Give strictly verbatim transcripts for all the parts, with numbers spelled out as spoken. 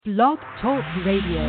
Blog Talk Radio.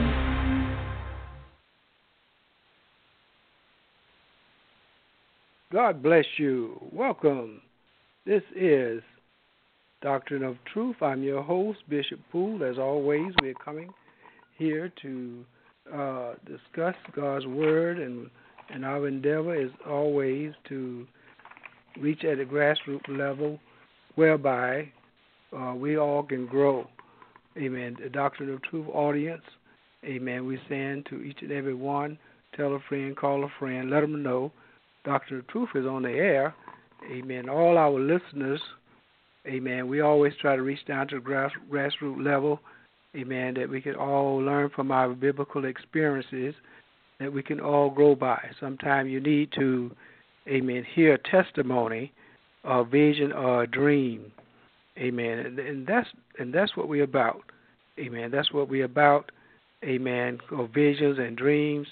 God bless you. Welcome. This is Doctrine of Truth. I'm your host, Bishop Poole. As always, we're coming here to uh, discuss God's Word, and, and our endeavor is always to reach at a grassroots level whereby uh, we all can grow. Amen. The Doctrine of Truth audience, amen, we send to each and every one, tell a friend, call a friend, let them know Doctrine of Truth is on the air. Amen. All our listeners, amen, we always try to reach down to the grass, grassroots level, amen, that we can all learn from our biblical experiences, that we can all grow by. Sometimes you need to, amen, hear a testimony, a vision, or a dream. Amen. And, and that's and that's what we're about. Amen. That's what we're about. Amen. Of visions and dreams.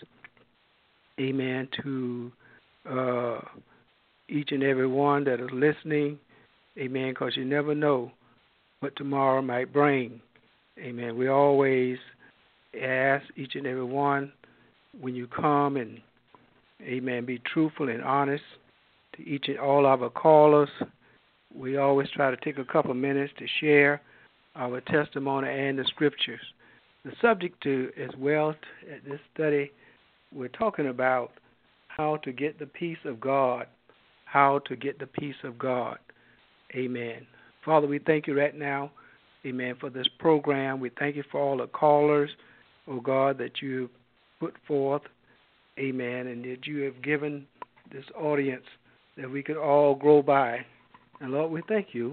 Amen. To uh, each and every one that is listening. Amen. Because you never know what tomorrow might bring. Amen. We always ask each and every one when you come and, amen, be truthful and honest to each and all of our callers. We always try to take a couple of minutes to share our testimony and the scriptures. The subject to as well at this study, we're talking about how to get the peace of God, how to get the peace of God. Amen. Father, we thank you right now, amen, for this program. We thank you for all the callers, oh God, that you put forth, amen, and that you have given this audience that we could all grow by. And Lord, we thank you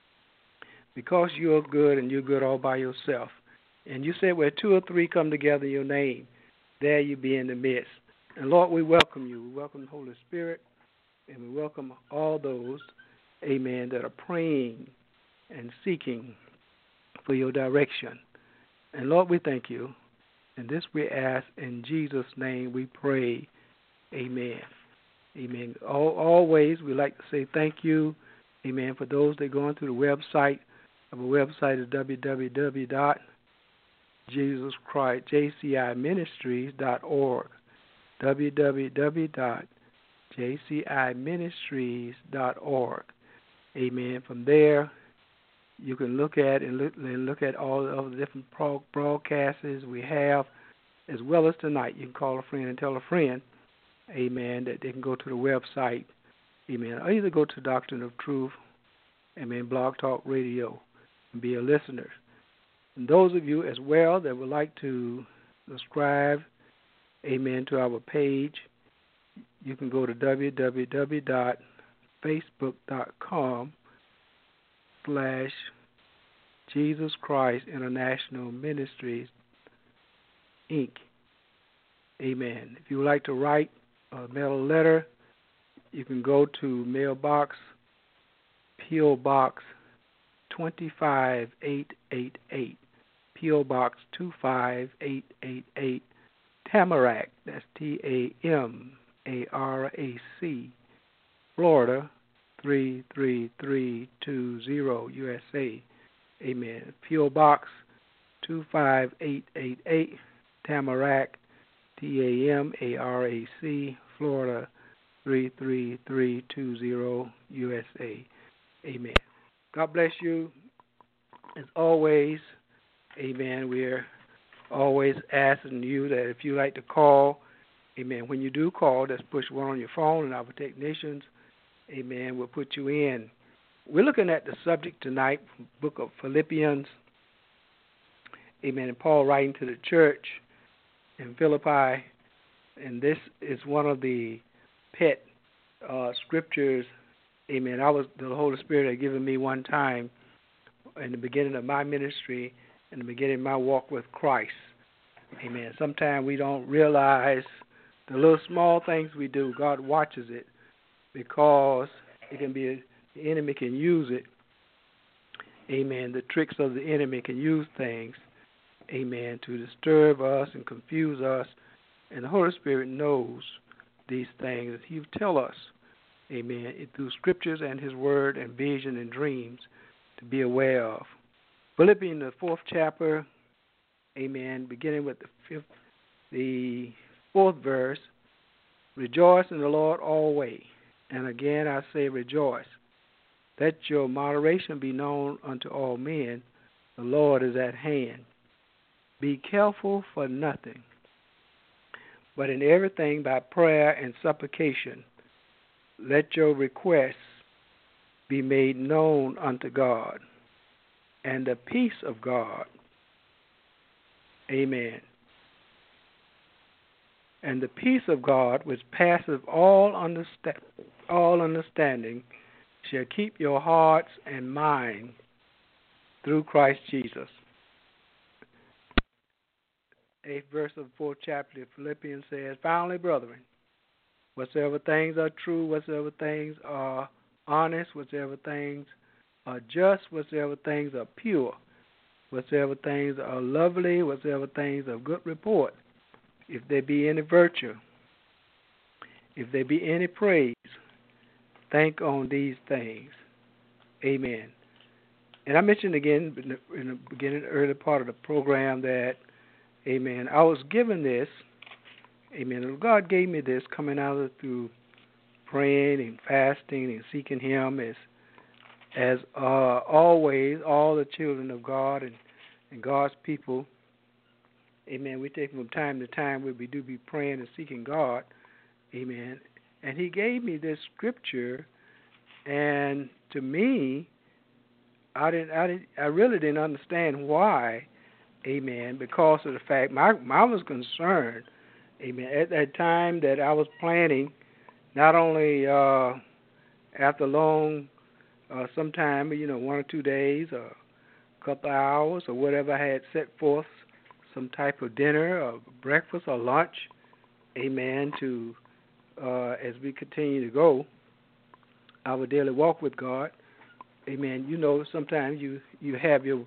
because you are good and you're good all by yourself. And you said where two or three come together in your name, there you be in the midst. And Lord, we welcome you. We welcome the Holy Spirit, and we welcome all those, amen, that are praying and seeking for your direction. And Lord, we thank you. And this we ask in Jesus' name we pray. Amen. Amen. All, always we like to say thank you. Amen. For those that are going through the website, our website is w w w dot jesus christ j c i ministries dot org. w w w dot j c i ministries dot org. Amen. From there, you can look at and look, and look at all of the different broadcasts we have, as well as tonight. You can call a friend and tell a friend, amen, that they can go to the website. Amen. Or either go to Doctrine of Truth, amen, Blog Talk Radio, and be a listener. And those of you as well that would like to subscribe, amen, to our page, you can go to w w w dot facebook dot com slash Jesus Christ International Ministries, Incorporated. Amen. If you would like to write or mail a letter, you can go to mailbox, P O. Box two five eight eight eight, P O. Box two five eight eight eight, Tamarac, that's T A M A R A C, Florida three three three two zero, U S A. Amen. P O. Box two five eight eight eight, Tamarac, T A M A R A C, Florida three three three two zero, U S A. Amen. God bless you. As always, amen, we're always asking you that if you like to call, amen, when you do call, just push one on your phone and our technicians, amen, will put you in. We're looking at the subject tonight from the book of Philippians, amen, and Paul writing to the church in Philippi, and this is one of the pet uh, scriptures, amen. I was the Holy Spirit had given me one time in the beginning of my ministry, in the beginning of my walk with Christ, amen. Sometimes we don't realize the little small things we do. God watches it because it can be a, the enemy can use it, amen. The tricks of the enemy can use things, amen, to disturb us and confuse us, and the Holy Spirit knows these things. He will tell us, amen, through scriptures and his word and vision and dreams to be aware of. Philippians, the fourth chapter, amen, beginning with the fifth, the fourth verse, rejoice in the Lord always. And again I say rejoice. Let your moderation be known unto all men. The Lord is at hand. Be careful for nothing, but in everything by prayer and supplication, let your requests be made known unto God. And the peace of God, amen, and the peace of God, which passeth all, understa- all understanding, shall keep your hearts and minds through Christ Jesus. Eighth verse of the fourth chapter of Philippians says, finally, brethren, whatsoever things are true, whatsoever things are honest, whatsoever things are just, whatsoever things are pure, whatsoever things are lovely, whatsoever things are of good report, if there be any virtue, if there be any praise, think on these things. Amen. And I mentioned again in the, in the beginning, early part of the program that, amen, I was given this, amen, God gave me this coming out of through praying and fasting and seeking Him as as uh, always, all the children of God and, and God's people, amen, we take from time to time where we do be praying and seeking God, amen. And He gave me this scripture, and to me, I didn't, I didn't, I really didn't understand why, amen, because of the fact my, I was concerned, amen, at that time that I was planning, not only uh, after long, uh, sometime, you know, one or two days, or a couple of hours, or whatever I had set forth, some type of dinner, or breakfast, or lunch, amen, to uh, as we continue to go our daily walk with God, amen. You know, sometimes you, you have your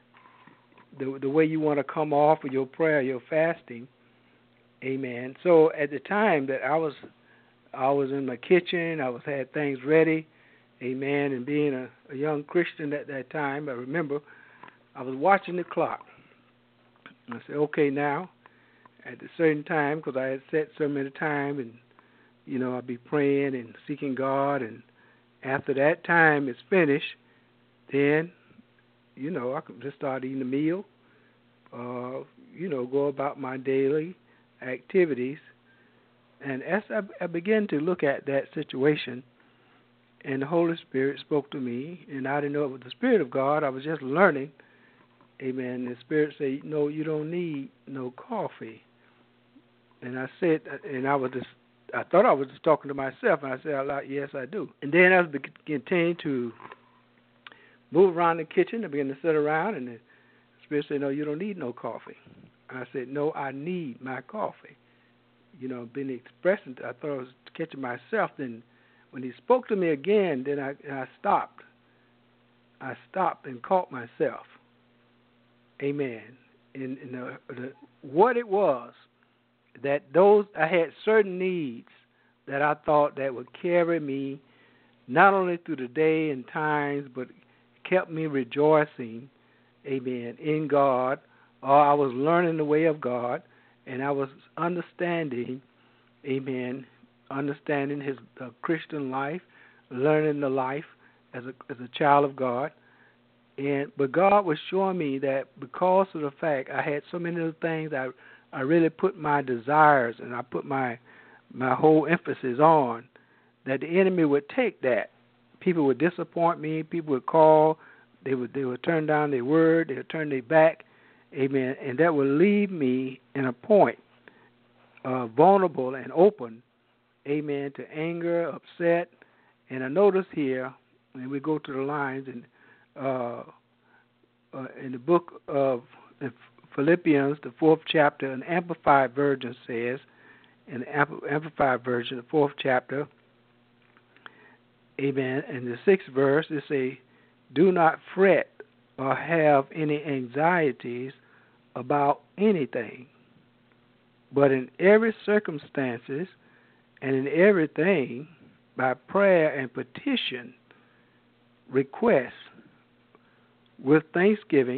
the the way you want to come off of your prayer, your fasting, amen. So at the time that I was I was in my kitchen, I was had things ready, amen, and being a, a young Christian at that time, I remember I was watching the clock. I said, okay, now, at a certain time, because I had set so many time, and, you know, I'd be praying and seeking God, and after that time is finished, then, you know, I could just start eating a meal, uh, you know, go about my daily activities. And as I, I began to look at that situation, and the Holy Spirit spoke to me, and I didn't know it was the Spirit of God. I was just learning. Amen. The Spirit said, no, you don't need no coffee. And I said, and I was just, I thought I was just talking to myself, and I said out loud, yes, I do. And then I was continuing to move around the kitchen. I began to sit around, and the Spirit said, no, you don't need no coffee. I said, no, I need my coffee. You know, been expressing, I thought I was catching myself. Then when He spoke to me again, then I, I stopped. I stopped and caught myself. Amen. And, and the, the, what it was that those I had certain needs that I thought that would carry me not only through the day and times, but kept me rejoicing, amen, in God. Or I was learning the way of God, and I was understanding, amen, understanding His uh, Christian life, learning the life as a as a child of God. And but God was showing me that because of the fact I had so many other things, I I really put my desires and I put my my whole emphasis on, that the enemy would take that. People would disappoint me. People would call. They would they would turn down their word. They would turn their back. Amen. And that would leave me in a point, uh, vulnerable and open. Amen. To anger, upset. And I notice here, and we go to the lines and. Uh, uh, in the book of Philippians, the fourth chapter, an Amplified Version says, in the Amplified Version, the fourth chapter, amen, and the sixth verse, it says, do not fret or have any anxieties about anything, but in every circumstances and in everything, by prayer and petition, request, with thanksgiving,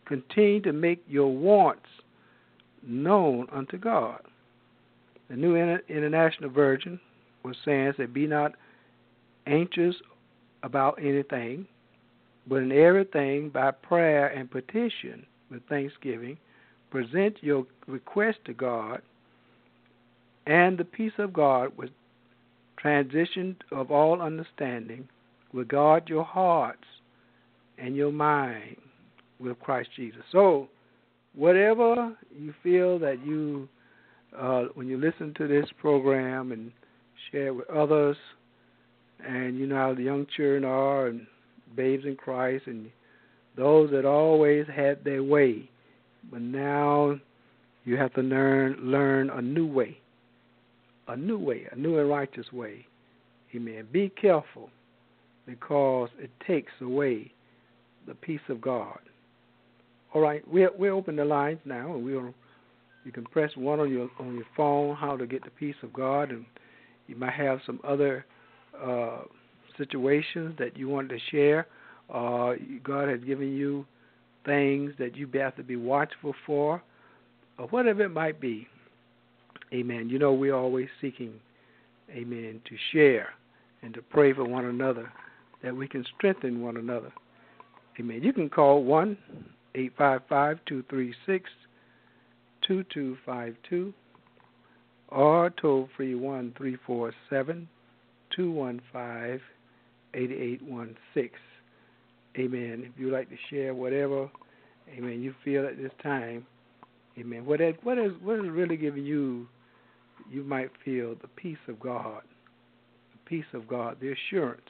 continue to make your wants known unto God. The New International Version was saying that be not anxious about anything, but in everything by prayer and petition with thanksgiving, present your request to God, and the peace of God, with transition of all understanding, will guard your hearts and your mind with Christ Jesus. So, whatever you feel that you, uh, when you listen to this program and share it with others, and you know how the young children are, and babes in Christ, and those that always had their way, but now you have to learn learn a new way, a new way, a new and righteous way. Amen. Be careful, because it takes away the peace of God. All right, we we open the lines now, and we'll you can press one on your on your phone how to get the peace of God, and you might have some other uh, situations that you want to share. Uh, God has given you things that you have to be watchful for, or whatever it might be. Amen. You know, we're always seeking, amen, to share and to pray for one another, that we can strengthen one another. Amen. You can call one eight five five, two three six, two two five two or toll free one three four seven, two one five, eight eight one six. Amen. If you'd like to share whatever, amen, you feel at this time, amen, what is, what is, what is really giving you, you might feel the peace of God, the peace of God, the assurance,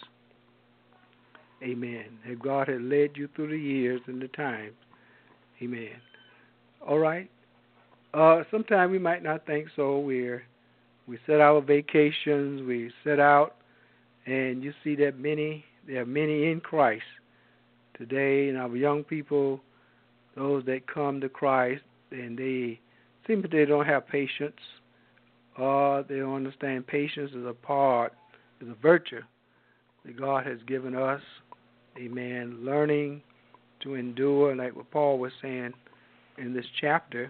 amen, that God has led you through the years and the times, amen. All right. Uh, sometimes we might not think so. We're, we set our vacations, we set out, and you see that many, there are many in Christ today, and our young people, those that come to Christ, and they seem that they don't have patience, or they don't understand patience is a part, is a virtue that God has given us, amen, learning to endure, like what Paul was saying in this chapter.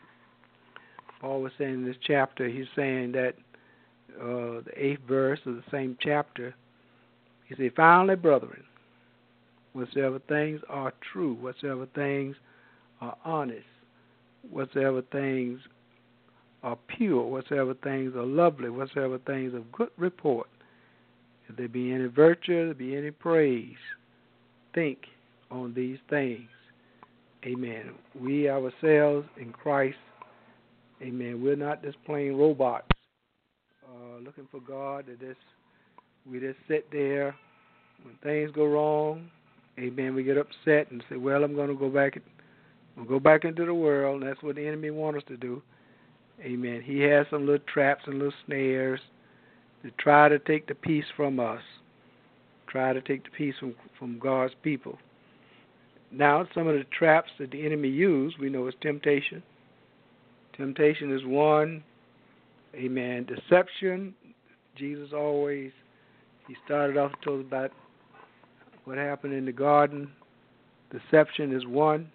Paul was saying in this chapter, he's saying that uh, the eighth verse of the same chapter, he said, finally, brethren, whatsoever things are true, whatsoever things are honest, whatsoever things are pure, whatsoever things are lovely, whatsoever things of good report, if there be any virtue, there be any praise, think on these things. Amen. We ourselves in Christ, amen, we're not just plain robots uh, looking for God. That just, we just sit there when things go wrong. Amen. We get upset and say, well, I'm going to go back we'll go back into the world. And that's what the enemy wants us to do. Amen. He has some little traps and little snares to try to take the peace from us, try to take the peace from, from God's people. Now, some of the traps that the enemy used, we know is temptation. Temptation is one. Amen. Deception. Jesus always, he started off to tell us about what happened in the garden. Deception is one.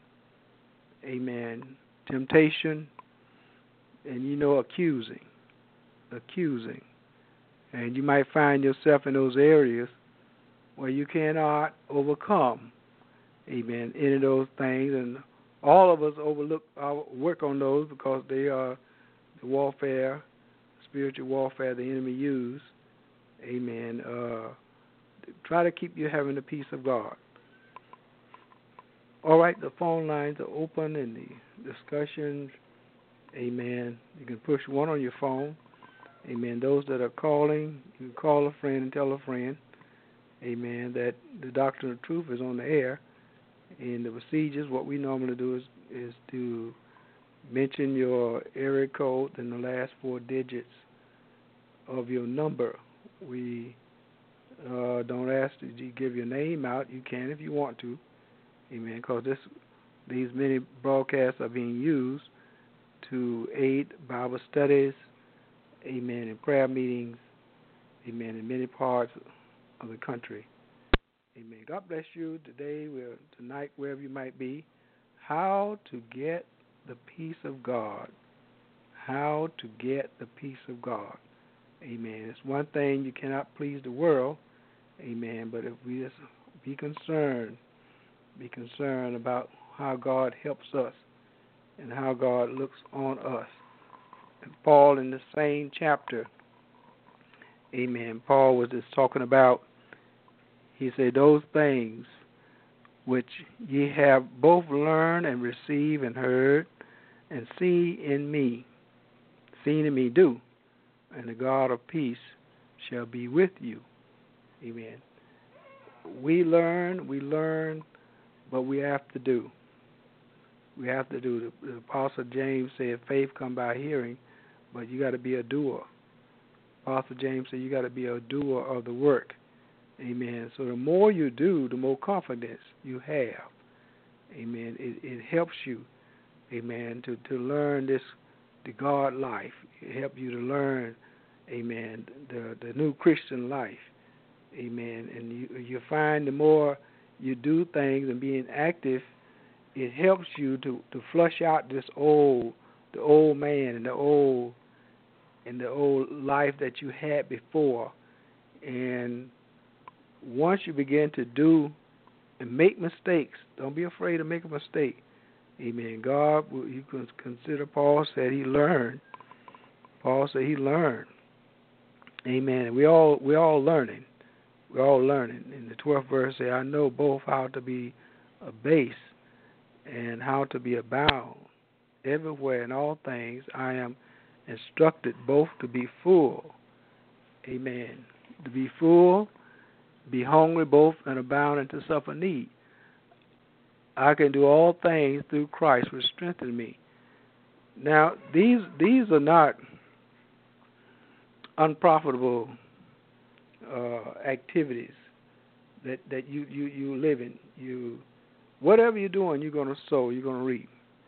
Amen. Temptation. And you know, accusing. Accusing. And you might find yourself in those areas where you cannot overcome, amen, any of those things. And all of us overlook, our work on those because they are the warfare, spiritual warfare the enemy uses. Amen. Uh, try to keep you having the peace of God. All right, the phone lines are open and the discussions, amen. You can push one on your phone. Amen. Those that are calling, you can call a friend and tell a friend, amen, that the Doctrine of Truth is on the air. And the procedures, what we normally do is, is to mention your area code and the last four digits of your number. We uh, don't ask that you give your name out. You can if you want to, amen, because this, these many broadcasts are being used to aid Bible studies, amen, and prayer meetings, amen, in many parts of the country. Amen. God bless you today, we're, tonight, wherever you might be, how to get the peace of God. How to get the peace of God. Amen. It's one thing, you cannot please the world. Amen. But if we just be concerned, be concerned about how God helps us and how God looks on us. And Paul, in the same chapter, amen, Paul was just talking about, he said, those things which ye have both learned and received and heard and see in me, seen in me do, and the God of peace shall be with you. Amen. We learn, we learn, but we have to do. We have to do. The, the Apostle James said faith come by hearing, but you got to be a doer. Apostle James said you got to be a doer of the work. Amen. So the more you do, the more confidence you have. Amen. It, it helps you, amen, to, to learn this, the God life. It helps you to learn, amen, the, the new Christian life. Amen. And you, you find the more you do things and being active, it helps you to, to flush out this old, the old man and the old, and the old life that you had before. And once you begin to do and make mistakes, don't be afraid to make a mistake. Amen. God, you can consider, Paul said he learned. Paul said he learned. Amen. We all we all learning. We're all learning. In the twelfth verse, say, I know both how to be abased and how to be abound. Everywhere in all things I am instructed both to be full. Amen. To be full, be hungry both, and abound, and to suffer need. I can do all things through Christ which strengthens me. Now, these these are not unprofitable uh, activities that, that you, you, you live in. You, whatever you're doing, you're going to sow, you're going to reap.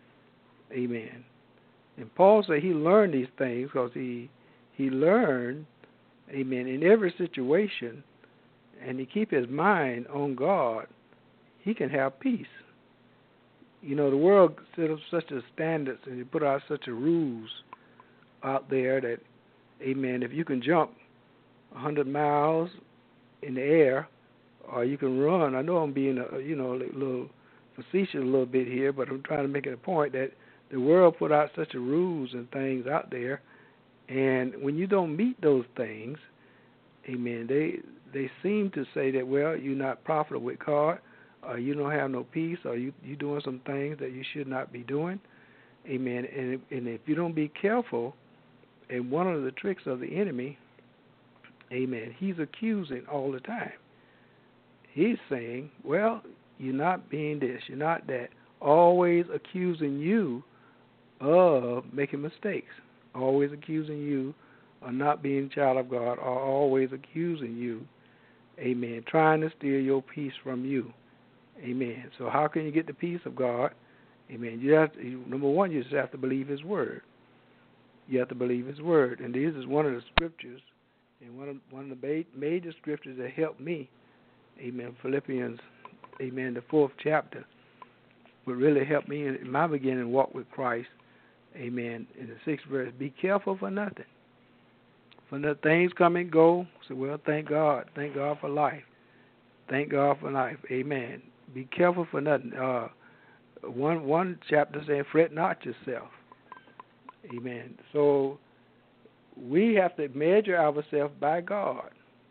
Amen. And Paul said he learned these things because he he learned, amen, in every situation, and he keep his mind on God, he can have peace. You know, the world set up such a standards and they put out such a rules out there that, amen, if you can jump one hundred miles in the air or you can run, I know I'm being, a, you know, a little facetious a little bit here, but I'm trying to make it a point that the world put out such a rules and things out there, and when you don't meet those things, amen, they they seem to say that, well, you're not profitable with God, or you don't have no peace, or you you doing some things that you should not be doing, amen. And and if you don't be careful, and one of the tricks of the enemy, amen, he's accusing all the time. He's saying, well, you're not being this, you're not that, always accusing you of making mistakes, always accusing you of not being a child of God, or always accusing you, amen, trying to steal your peace from you, amen. So how can you get the peace of God? Amen. You have to, number one, you just have to believe His word. You have to believe His word, and this is one of the scriptures, and one of one of the major scriptures that helped me, amen. Philippians, amen, the fourth chapter, would really help me in my beginning walk with Christ. Amen. In the sixth verse, be careful for nothing. For the things come and go. So, well, thank God. Thank God for life. Thank God for life. Amen. Be careful for nothing. Uh, one one chapter saying, fret not yourself. Amen. So we have to measure ourselves by God,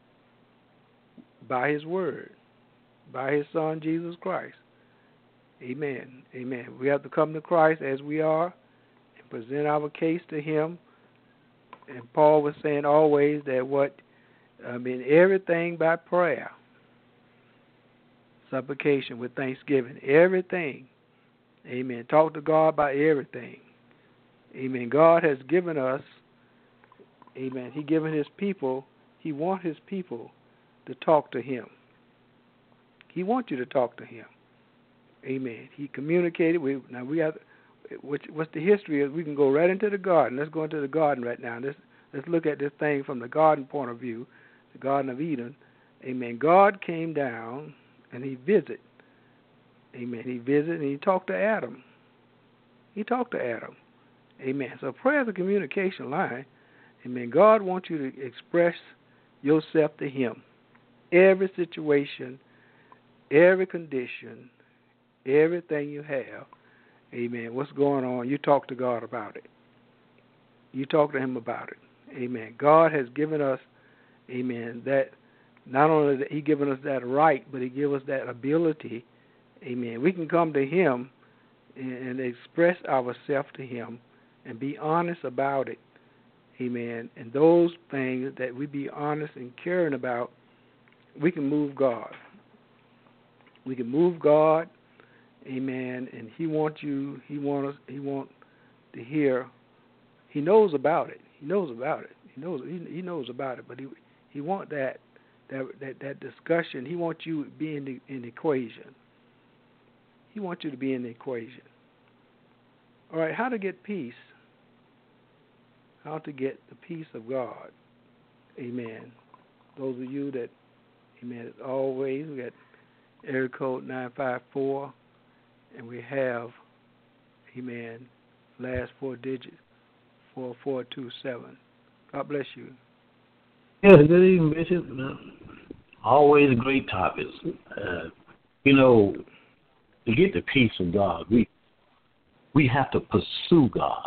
by His word, by His Son, Jesus Christ. Amen. Amen. We have to come to Christ as we are and present our case to Him. And Paul was saying always that what, I mean, everything by prayer, supplication with thanksgiving, everything. Amen. Talk to God about everything. Amen. God has given us, amen, He given His people, He wants His people to talk to Him. He wants you to talk to Him. Amen. He communicated. We, now we have, which, what's the history is, we can go right into the garden. Let's go into the garden right now. Let's, let's look at this thing from the garden point of view, the Garden of Eden. Amen. God came down and He visited Amen. He visited and he talked to Adam. He talked to Adam. Amen. So prayer is a communication line. Amen. God wants you to express yourself to him. Every situation, every condition, everything you have, amen, what's going on, you talk to God about it. You talk to him about it. Amen. God has given us, amen, that not only that he given us that right, but he give us that ability, amen. We can come to him and, and express ourselves to him and be honest about it. Amen. And those things that we be honest and caring about, we can move God. We can move God. Amen. And he wants you, he wants he want to hear. He knows about it. He knows about it. He knows he, he knows about it, but he he want that that that, that discussion. He wants you to be in the in the equation. He wants you to be in the equation. All right, how to get peace? How to get the peace of God. Amen. Those of you that, amen, as always, we got area code nine five four, and we have, amen, last four digits, four four two seven. God bless you. Yes, good evening, Bishop. Always great topics. Uh, you know, to get the peace of God, we we have to pursue God.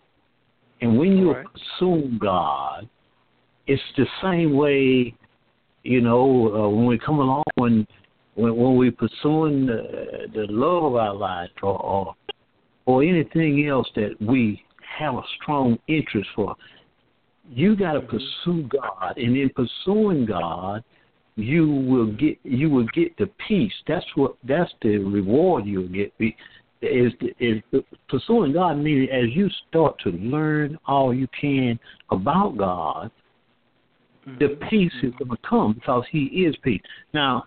And when you right. pursue God, it's the same way, you know, uh, when we come along, when when, when we're pursuing the, the love of our life or, or or anything else that we have a strong interest for, you got to mm-hmm. pursue God. And in pursuing God, you will get you will get the peace. That's what that's the reward you'll get. Is is pursuing God, meaning as you start to learn all you can about God, mm-hmm. the peace is going to come because He is peace. Now,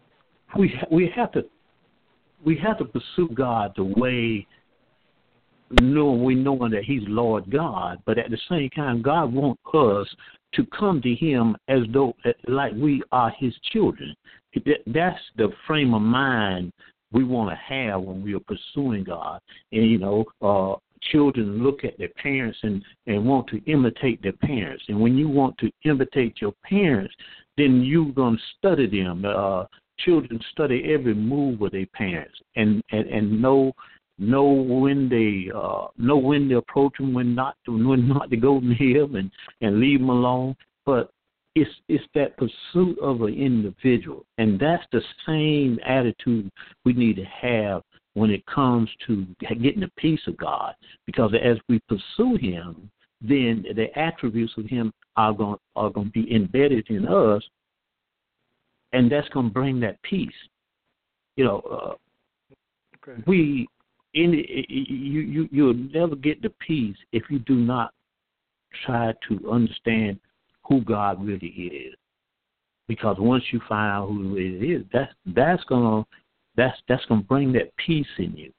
we we have to we have to pursue God the way knowing we knowing that He's Lord God, but at the same time, God wants us to come to Him as though like we are His children. That's the frame of mind we want to have when we are pursuing God. And, you know, uh, children look at their parents and, and want to imitate their parents. And when you want to imitate your parents, then you're going to study them. Uh, children study every move of their parents and, and, and know know when they uh, know when to approach them, when not to, when not to go near them and, and leave them alone. But It's it's that pursuit of an individual, and that's the same attitude we need to have when it comes to getting the peace of God. Because as we pursue Him, then the attributes of Him are going are going to be embedded in us, and that's going to bring that peace. You know, uh, okay. we in you you you'll never get the peace if you do not try to understand who God really is, because once you find out who it is, that's that's gonna that's that's gonna bring that peace in you.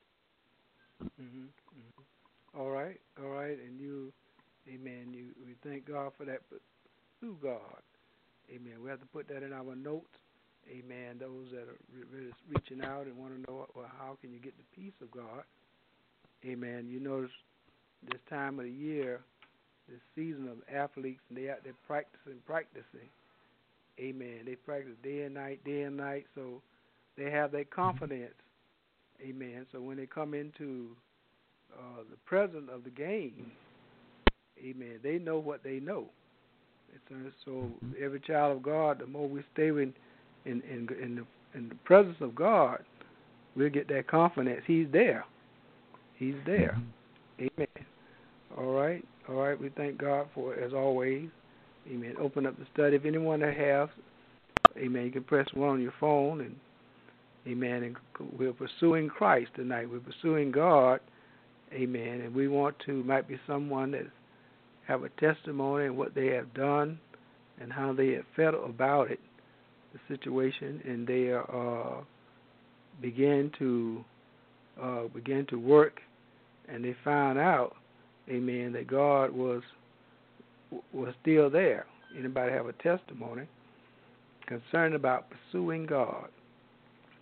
Mm-hmm. Mm-hmm. All right, all right, and you, amen. You, we thank God for that. But through God, amen. We have to put that in our notes, amen. Those that are really reaching out and want to know, well, how can you get the peace of God, amen. You notice this time of the year, this season of athletes, and they out there practicing, practicing. Amen. They practice day and night, day and night, so they have that confidence. Amen. So when they come into uh, the presence of the game, amen, they know what they know. And so every child of God, the more we stay in in in, in, the, in the presence of God, we'll get that confidence. He's there. He's there. Amen. All right. All right, we thank God for it, as always. Amen. Open up the study. If anyone that has, amen, you can press one on your phone, and amen, and we're pursuing Christ tonight. We're pursuing God, amen, and we want to, might be someone that have a testimony of what they have done and how they have felt about it, the situation, and they uh, begin to uh, begin to work, and they found out, amen, that God was was still there. Anybody have a testimony concerned about pursuing God?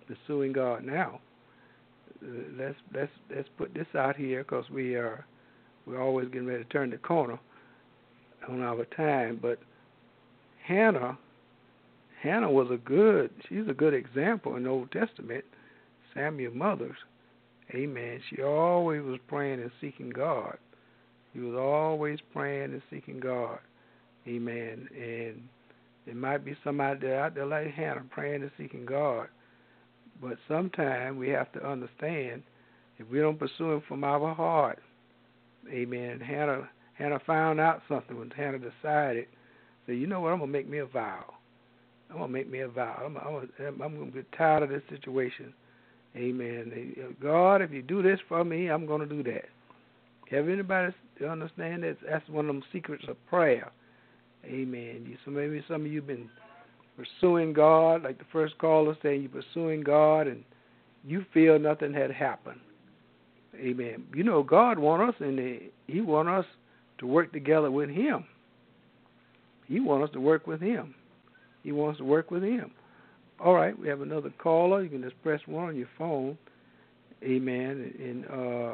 pursuing God now. Let's let's let's put this out here because we are we're always getting ready to turn the corner on our time. But Hannah, Hannah was a good. She's a good example in the Old Testament. Samuel's mother, amen. She always was praying and seeking God. She was always praying and seeking God, amen. And there might be somebody there out there like Hannah praying and seeking God. But sometimes we have to understand if we don't pursue him from our heart, amen. Hannah Hannah found out something when Hannah decided, say, you know what, I'm going to make me a vow. I'm going to make me a vow. I'm, I'm, I'm going to get tired of this situation. Amen. God, if you do this for me, I'm going to do that. Have anybody understand that? That's one of them secrets of prayer. Amen. You, so maybe some of you have been pursuing God, like the first caller saying you're pursuing God and you feel nothing had happened. Amen. You know, God wants us, and he wants us to work together with him. He wants us to work with him. He wants to work with him. All right, we have another caller. You can just press one on your phone. Amen. And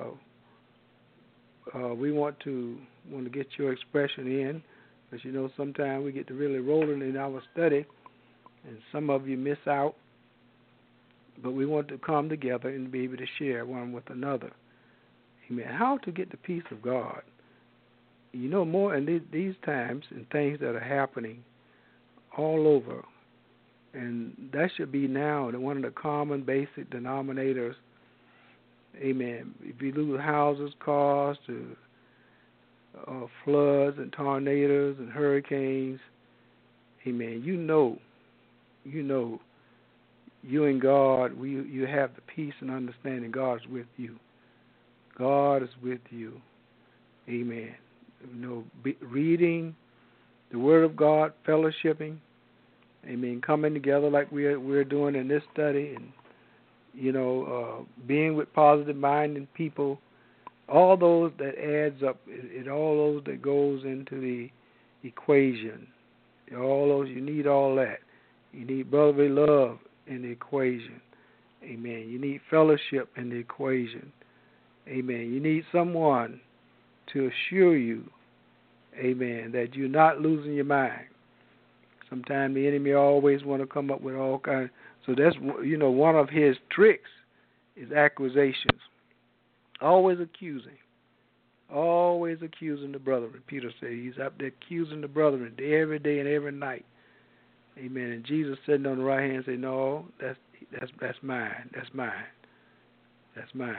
uh, uh, we want to want to get your expression in, because you know sometimes we get to really rolling in our study, and some of you miss out. But we want to come together and be able to share one with another. Amen. How to get the peace of God. You know, more in these, these times and things that are happening all over, and that should be now one of the common basic denominators. Amen. If you lose houses, cars, to uh, floods and tornadoes and hurricanes, amen, you know, you know, you and God, we, you have the peace and understanding God is with you. God is with you. Amen. You know, be, reading the Word of God, fellowshipping, amen, coming together like we're we're doing in this study, and you know, uh, being with positive-minded people, all those that adds up, it, it all those that goes into the equation. All those, you need all that. You need brotherly love in the equation. Amen. You need fellowship in the equation. Amen. You need someone to assure you, amen, that you're not losing your mind. Sometimes the enemy always want to come up with all kinds. So that's, you know, one of his tricks is accusations. Always accusing. Always accusing the brethren. Peter said he's up there accusing the brethren every day and every night. Amen. And Jesus sitting on the right hand said, no, that's that's that's mine. That's mine. That's mine.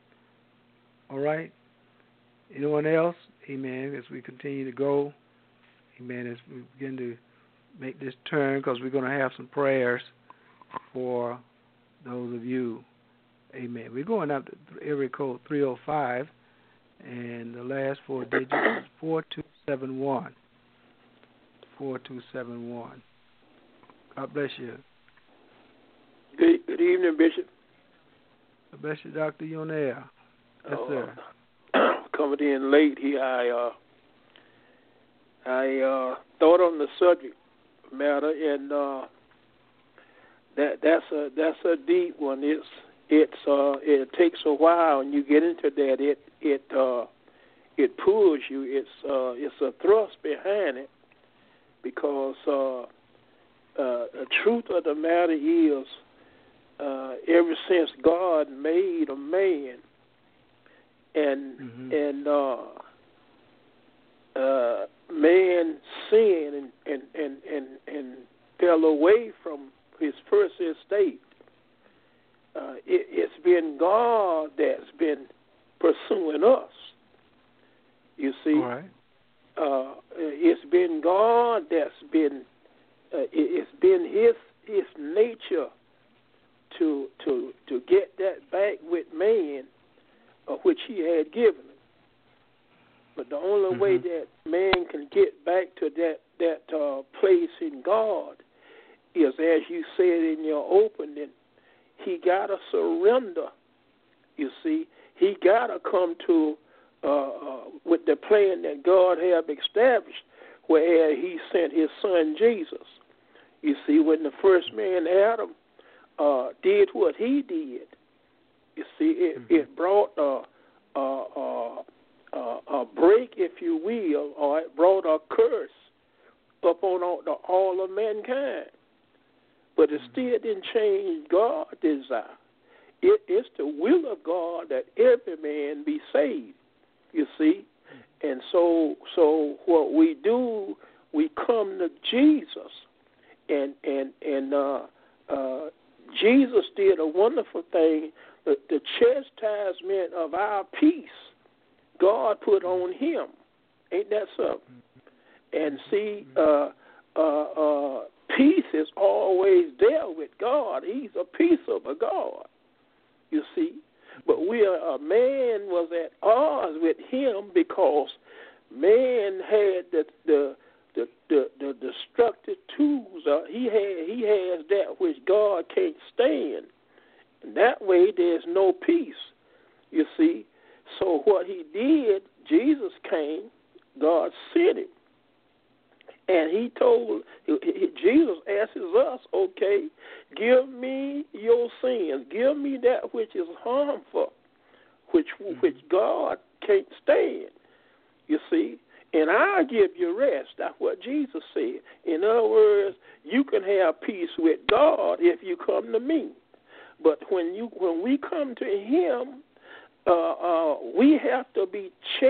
All right? Anyone else? Amen. As we continue to go, amen, as we begin to make this turn, because we're going to have some prayers for those of you. Amen. We're going up to area code three oh five, and the last four digits is four two seven one. four two seven one. God bless you. Good, good evening, Bishop. God bless you, Doctor Yonea. Yes, uh, sir. Coming in late here, I uh, I uh, thought on the subject matter, and uh, that that's a that's a deep one. It's it's uh, it takes a while, and you get into that. It it uh, it pulls you. It's uh, it's a thrust behind it, because uh, uh, the truth of the matter is, uh, ever since God made a man, and mm-hmm. and uh, uh, man sinned and, and, and, and, and fell away from his first estate, uh, it, it's been God that's been pursuing us. You see, all right. uh, it's been God that's been. Uh, it, it's been His His nature to to to get that back with man, uh, which He had given him. But the only mm-hmm. way that man can get back to that that uh, place in God is, as you said in your opening, he got to surrender. You see, he got to come to uh, uh, with the plan that God had established, where he sent his son Jesus. You see, when the first man, Adam, uh, did what he did, you see, it, mm-hmm. it brought a, a, a, a break, if you will, or it brought a curse upon all, the, all of mankind. But it still didn't change God's desire. It, it's the will of God that every man be saved, you see. And so so what we do, we come to Jesus. And and, and uh, uh, Jesus did a wonderful thing. The, the chastisement of our peace, God put on him. Ain't that something? And see, uh, uh, uh, peace is always there with God. He's a peaceable God, you see. But we are, a man was at odds with him because man had the the the, the, the destructive tools. Uh, he had he has that which God can't stand. And that way there's no peace, you see. So what he did, Jesus came, God sent him. And he told, he, he, Jesus asks us, okay, give me your sins. Give me that which is harmful, which mm-hmm. which God can't stand, you see. And I'll give you rest. That's what Jesus said. In other words, you can have peace with God if you come to me. But when you when we come to him, uh, uh, we have to be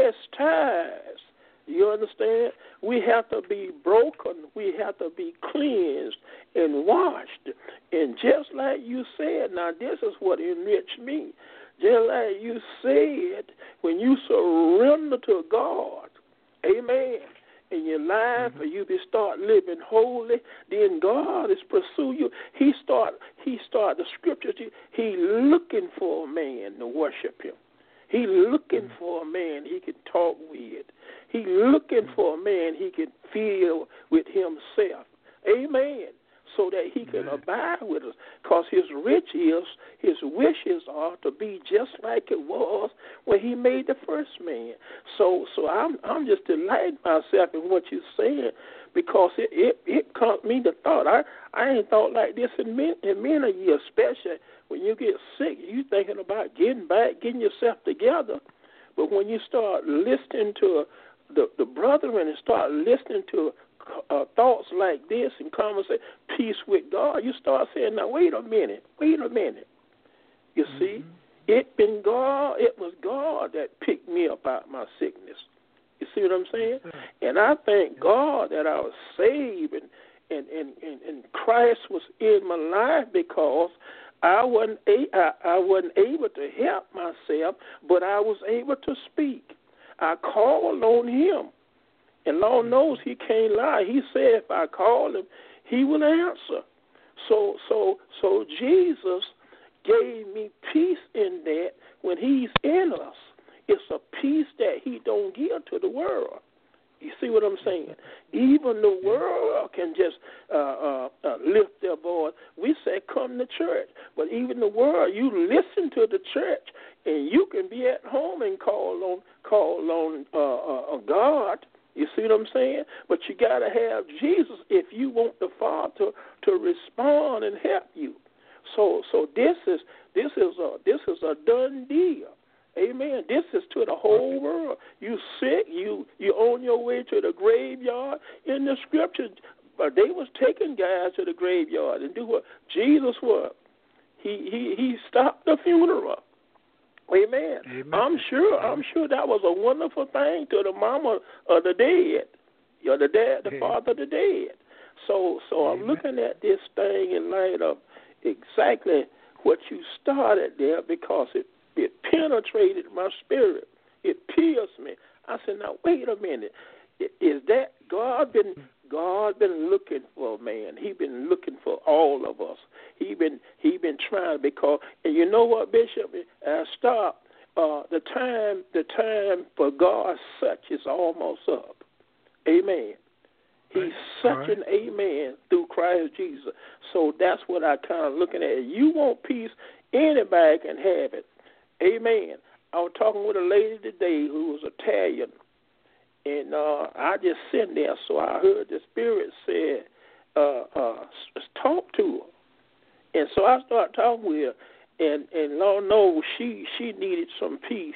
chastised. You understand? We have to be broken. We have to be cleansed and washed. And just like you said, now this is what enriched me. Just like you said, when you surrender to God, amen, in your life, mm-hmm. and you be start living holy, then God is pursuing you. He start, he start the scriptures, he looking for a man to worship him. He looking mm-hmm. for a man he can talk with. He looking for a man he can feel with himself. Amen. So that he can Amen. Abide with us. Because his riches, his wishes are to be just like it was when he made the first man. So so I'm I'm just delighting myself in what you're saying, because it it, it caused me to thought. I, I ain't thought like this in many, in many years, especially when you get sick. You thinking about getting back, getting yourself together. But when you start listening to the, the brethren and start listening to uh, thoughts like this and conversation, peace with God, you start saying, now, wait a minute, wait a minute. You mm-hmm. see, it been God, it was God that picked me up out of my sickness. You see what I'm saying? Mm-hmm. And I thank God that I was saved and, and, and, and, and Christ was in my life, because I wasn't, a, I, I wasn't able to help myself, but I was able to speak. I called on him, and Lord knows he can't lie. He said if I call him, he will answer. So, so, so Jesus gave me peace in that when he's in us. It's a peace that he don't give to the world. You see what I'm saying? Even the world can just uh, uh, uh, lift their voice. We say, come to church. But even the world, you listen to the church, and you can be at home and call on call on uh, uh, God. You see what I'm saying? But you got to have Jesus if you want the Father to, to respond and help you. So so this is this is a this is a done deal. Amen. This is to the whole world. You sick, you you on your way to the graveyard. In the scripture, but they was taking guys to the graveyard and do what? Jesus what? He he he stopped the funeral. Amen. Amen. I'm sure I'm sure that was a wonderful thing to the mama of the dead. You know, the dad, the Amen. Father of the dead. So so Amen. I'm looking at this thing in light of exactly what you started there, because it It penetrated my spirit. It pierced me. I said, now, wait a minute. Is that God been God been looking for a man? He been looking for all of us. He been he been trying, because, and you know what, Bishop? I stop. Uh, the time the time for God such is almost up. Amen. He's such right. an amen through Christ Jesus. So that's what I kind of looking at. You want peace, anybody can have it. Amen. I was talking with a lady today who was Italian, and uh, I just sitting there, so I heard the Spirit said, uh, uh, talk to her. And so I started talking with her, and, and Lord knows she, she needed some peace.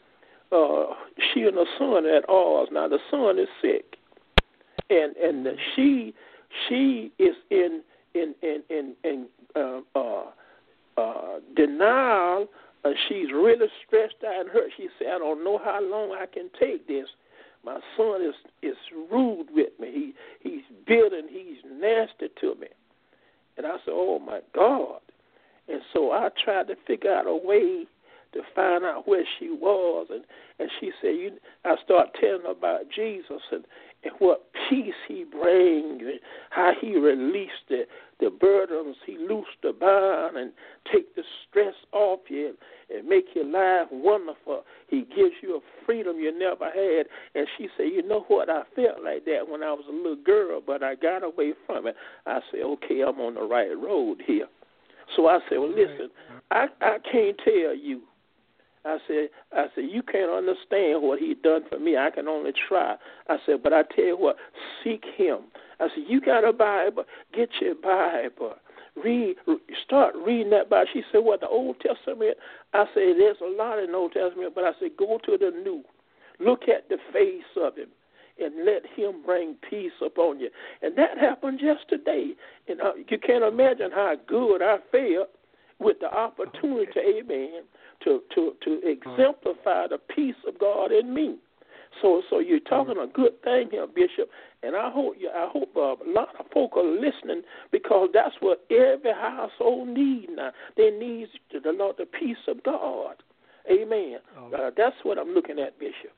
Uh, she and her son at ours. Now, the son is sick, and and the, she she is in in in in, in uh, uh, uh, denial. Uh, she's really stressed out and hurt. She said, "I don't know how long I can take this. My son is is rude with me. He he's bitter and he's nasty to me." And I said, "Oh my God!" And so I tried to figure out a way to find out where she was, and, and she said, "You." I started telling her about Jesus and, and what peace he brings, and how he released the, the burdens, he loosed the bind, and take the stress off you and, and make your life wonderful. He gives you a freedom you never had. And she said, "You know what? I felt like that when I was a little girl, but I got away from it." I said, "Okay, I'm on the right road here." So I said, "Well, listen, I, I can't tell you." I said, I said, "You can't understand what he done for me. I can only try." I said, "But I tell you what, seek him." I said, "You got a Bible? Get your Bible. Read, start reading that Bible." She said, "What, the Old Testament?" I said, "There's a lot in the Old Testament, but I said, go to the New. Look at the face of him and let him bring peace upon you." And that happened just today. And uh, you can't imagine how good I felt with the opportunity, amen, to, to, to exemplify the peace of God in me. So so you're talking a good thing here, Bishop, and I hope you, I hope uh, a lot of folk are listening, because that's what every household needs now. They need the, the, the peace of God. Amen. Uh, that's what I'm looking at, Bishop.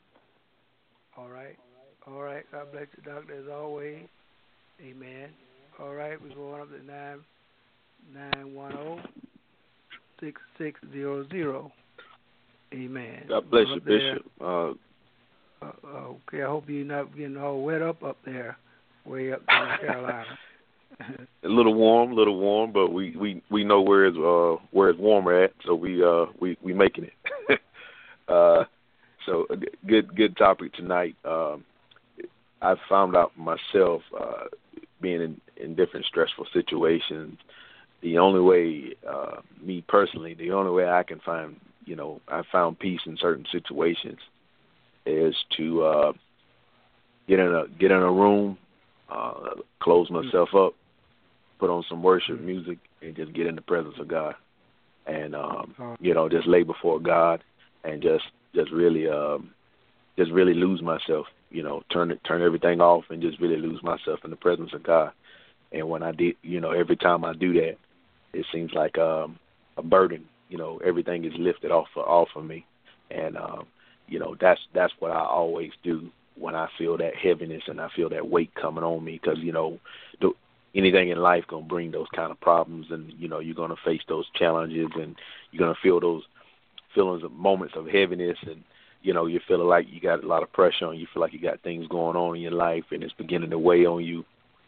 All right. All right. God bless you, Doctor, as always. Amen. All right. We're going up to nine nine one zero six six zero zero. Amen. God bless you, Bishop. Uh, uh, okay, I hope you're not getting all wet up up there, way up in North Carolina. A little warm, a little warm, but we, we, we know where it's uh where it's warmer at, so we uh we we making it. uh, so good good topic tonight. Um, I found out myself uh, being in, in different stressful situations. The only way, uh, me personally, the only way I can find, you know, I found peace in certain situations is to uh, get in a get in a room, uh, close myself up, put on some worship music, and just get in the presence of God, and um, you know, just lay before God, and just just really um, just really lose myself, you know, turn it turn everything off, and just really lose myself in the presence of God. And when I did, you know, every time I do that, it seems like um, a burden. You know, everything is lifted off of, off of me, and um, you know, that's that's what I always do when I feel that heaviness and I feel that weight coming on me, because you know, the, anything in life gonna bring those kind of problems, and you know, you're gonna face those challenges, and you're gonna feel those feelings of moments of heaviness, and you know, you're feeling like you got a lot of pressure on you, feel like you got things going on in your life, and it's beginning to weigh on you.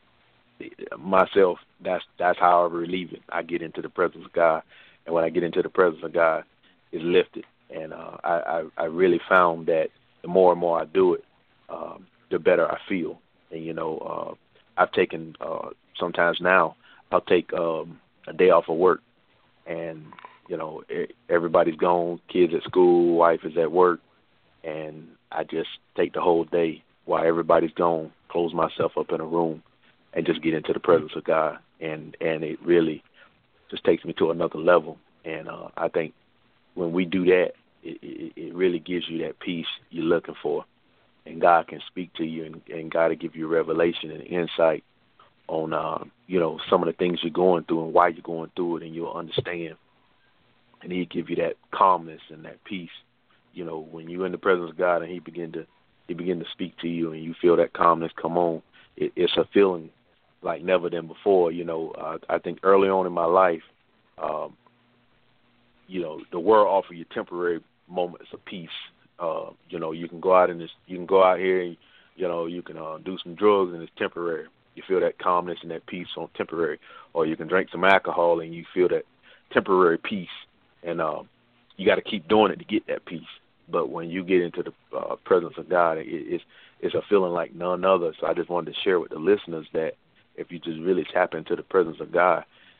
Myself, that's that's how I relieve it. I get into the presence of God, and when I get into the presence of God, it's lifted. And uh, I, I, I really found that the more and more I do it, um, the better I feel. And you know, uh, I've taken uh, sometimes now I'll take um, a day off of work, and you know, everybody's gone, kids at school, wife is at work, and I just take the whole day while everybody's gone, close myself up in a room, and just get into the presence of God, and, and it really just takes me to another level. And uh, I think when we do that, it, it, it really gives you that peace you're looking for, and God can speak to you, and, and God will give you revelation and insight on, uh, you know, some of the things you're going through and why you're going through it, and you'll understand. And He'll give you that calmness and that peace. You know, when you're in the presence of God and He begin to He begin to speak to you, and you feel that calmness come on, it, it's a feeling like never than before. You know, uh, I think early on in my life, um, you know, the world offers you temporary moments of peace. Uh, you know, you can go out in this, you can go out here, and you know, you can uh, do some drugs, and it's temporary. You feel that calmness and that peace on temporary, or you can drink some alcohol, and you feel that temporary peace. And uh, you got to keep doing it to get that peace. But when you get into the uh, presence of God, it, it's it's a feeling like none other. So I just wanted to share with the listeners that if you just really tap into the presence of God,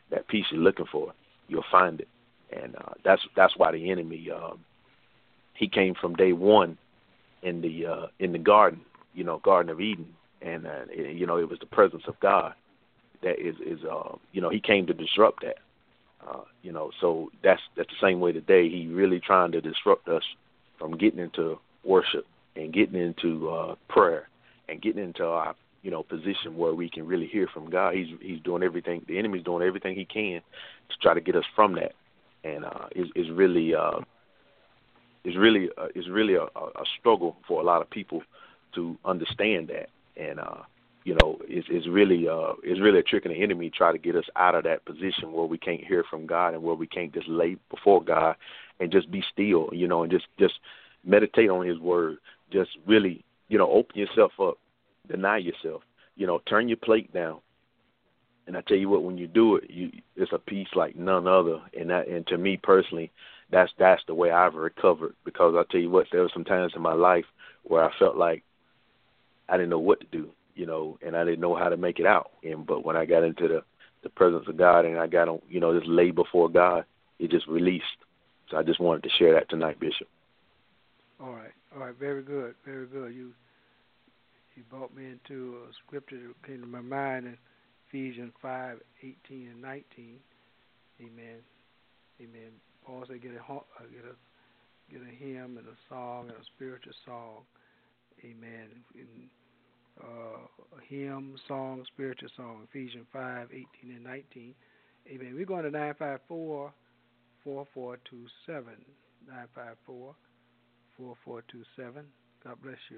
that peace you're looking for, you'll find it. And uh, that's that's why the enemy, uh, he came from day one in the uh, in the garden, you know, Garden of Eden, and uh, it, you know, it was the presence of God that is is uh, you know, he came to disrupt that. Uh, you know, so that's that's the same way today. He really trying to disrupt us from getting into worship and getting into uh, prayer and getting into our, you know, position where we can really hear from God. He's he's doing everything. The enemy's doing everything he can to try to get us from that, and uh, is is really uh, is really uh, is really a, a struggle for a lot of people to understand that, and uh, you know, it's, it's really uh, it's really a trick of the enemy to try to get us out of that position where we can't hear from God and where we can't just lay before God and just be still, you know, and just, just meditate on His Word. Just really, you know, open yourself up, deny yourself, you know, turn your plate down. And I tell you what, when you do it, you, it's a peace like none other. And that, and to me personally, that's that's the way I've recovered. Because I tell you what, there were some times in my life where I felt like I didn't know what to do, you know, and I didn't know how to make it out. And but when I got into the, the presence of God and I got on, you know, just lay before God, it just released. So I just wanted to share that tonight, Bishop. All right, all right, very good, very good. You you brought me into a scripture that came to my mind in Ephesians five, eighteen and nineteen. Amen. Amen. Paul said, get a get a get a hymn and a song and a spiritual song. Amen. In, uh, a hymn, song, spiritual song. Ephesians five, eighteen and nineteen. Amen. We're going to nine five four, four four two seven. nine five four, four four two seven. God bless you.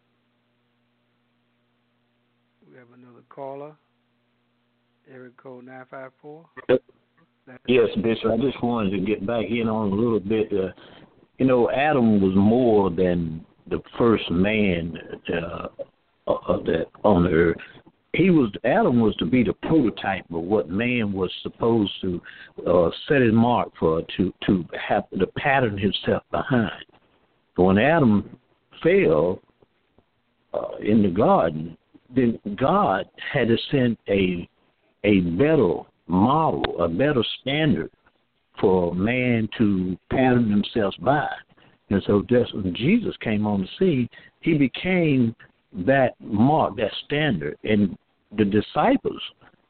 We have another caller. Area code nine five four. Yes, Bishop. I just wanted to get back in on a little bit. Uh, you know, Adam was more than the first man uh, of that on the earth. He was Adam was to be the prototype of what man was supposed to uh, set his mark for, to to have to pattern himself behind. But when Adam fell uh, in the garden, then God had to send a a better model, a better standard for man to pattern themselves by. And so just when Jesus came on the scene, he became that mark, that standard. And the disciples,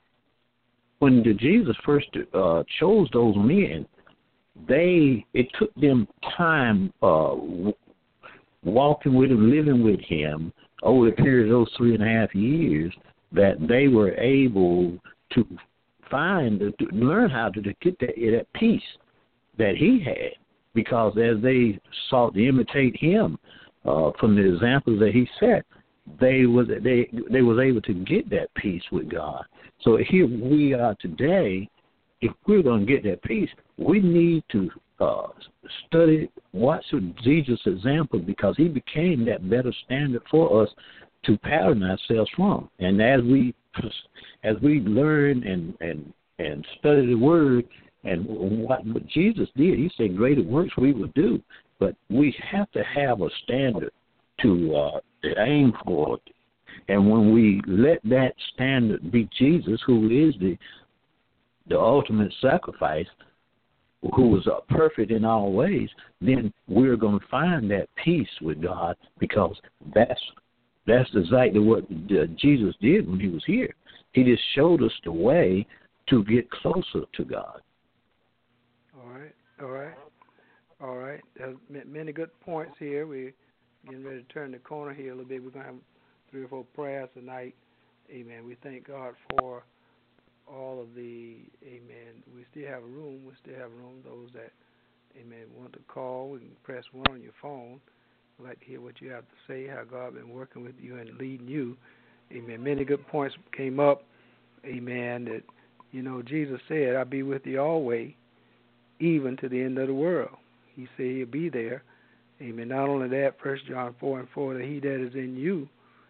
when the Jesus first uh, chose those men, they it took them time uh, walking with him, living with him over the period of those three and a half years, that they were able to find, to learn how to, to get that, that peace that he had, because as they sought to imitate him uh, from the examples that he set, they was they they was able to get that peace with God. So here we are today. If we're going to get that peace, we need to uh, study, watch Jesus' example, because he became that better standard for us to pattern ourselves from. And as we as we learn and and, and study the Word and what, what Jesus did, he said greater works we will do. But we have to have a standard to uh, aim for. And when we let that standard be Jesus, who is the the ultimate sacrifice, who was uh, perfect in all ways, then we're going to find that peace with God, because that's that's exactly what uh, Jesus did when he was here. He just showed us the way to get closer to God. All right, all right, all right. There's many good points here. We're getting ready to turn the corner here a little bit. We're going to have three or four prayers tonight. Amen. We thank God for all of the, amen, we still have room. We still have room. Those that, amen, want to call, we can press one on your phone. We'd like to hear what you have to say, how God been working with you and leading you. Amen. Many good points came up. Amen. That, you know, Jesus said, I'll be with you always, even to the end of the world. He said he'll be there. Amen. Not only that, First John four and four, that he that is in you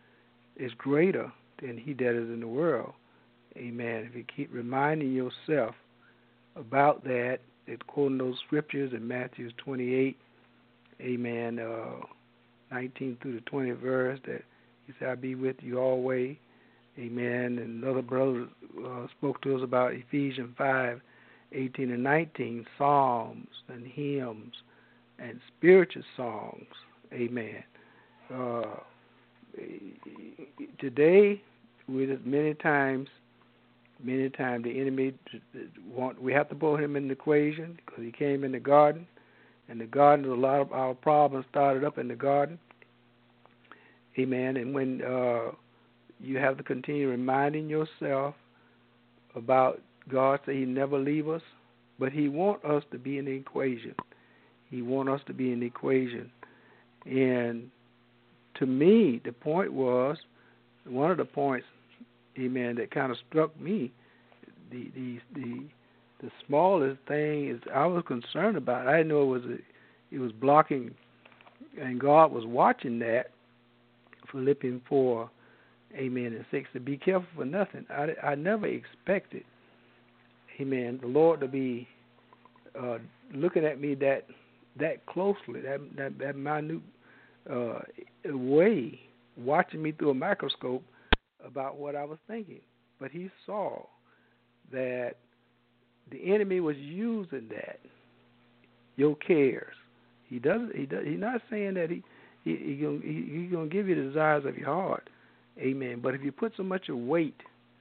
is greater than he that is in the world. Amen. If you keep reminding yourself about that, it quoting those scriptures in Matthew twenty-eight, amen, uh, nineteen through the twentieth verse, that he said, I'll be with you always, Amen. And another brother uh, spoke to us about Ephesians five, eighteen and nineteen, psalms and hymns and spiritual songs. Amen. Uh, today, we just many times, many times the enemy want. We have to put him in the equation because he came in the garden, and the garden. A lot of our problems started up in the garden. Amen. And when uh, you have to continue reminding yourself about God, say He never leave us, but He want us to be in the equation. He want us to be in the equation. And to me, the point was, one of the points, amen, that kind of struck me, the the the, the smallest thing is I was concerned about. I didn't know it was a, it was blocking, and God was watching that. Philippians four, amen, and six, to be careful for nothing. I, I never expected, amen, the Lord to be uh, looking at me that that closely, that that, that minute uh, way, watching me through a microscope about what I was thinking. But He saw that the enemy was using that, your cares. He doesn't. He does. He's not saying that he he he gonna, he, he gonna give you the desires of your heart, amen. But if you put so much weight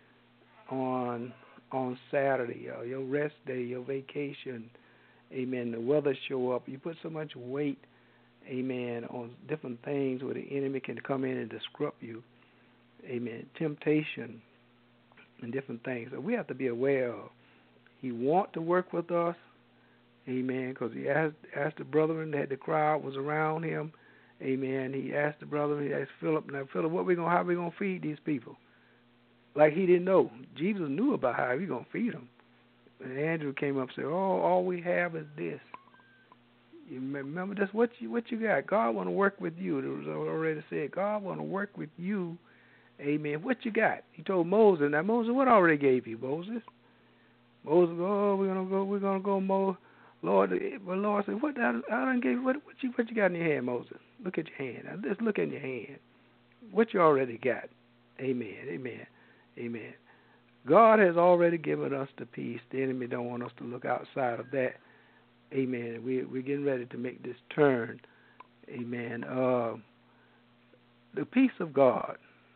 on on Saturday, or your rest day, your vacation, amen, the weather show up, you put so much weight, amen, on different things where the enemy can come in and disrupt you, amen, temptation and different things. So we have to be aware of. He want to work with us, amen, because he asked, asked the brethren that the crowd was around him, amen. He asked the brethren, he asked Philip, now Philip, what we gonna, how we gonna feed these people? Like he didn't know. Jesus knew about how we gonna feed them. And Andrew came up and said, oh, all we have is this. You remember, that's what you what you got. God want to work with you. It was already said, God want to work with you, amen. What you got? He told Moses. Now, Moses, what I already gave you, Moses? Moses, oh, we're gonna go, we're gonna go, Mo, Lord. But Lord said, what? I, I done gave you. What, what you, what you got in your hand, Moses? Look at your hand. Now, just look in your hand. What you already got? Amen. Amen. Amen. God has already given us the peace. The enemy don't want us to look outside of that. Amen. We, we're getting ready to make this turn. Amen. Uh, the peace of God.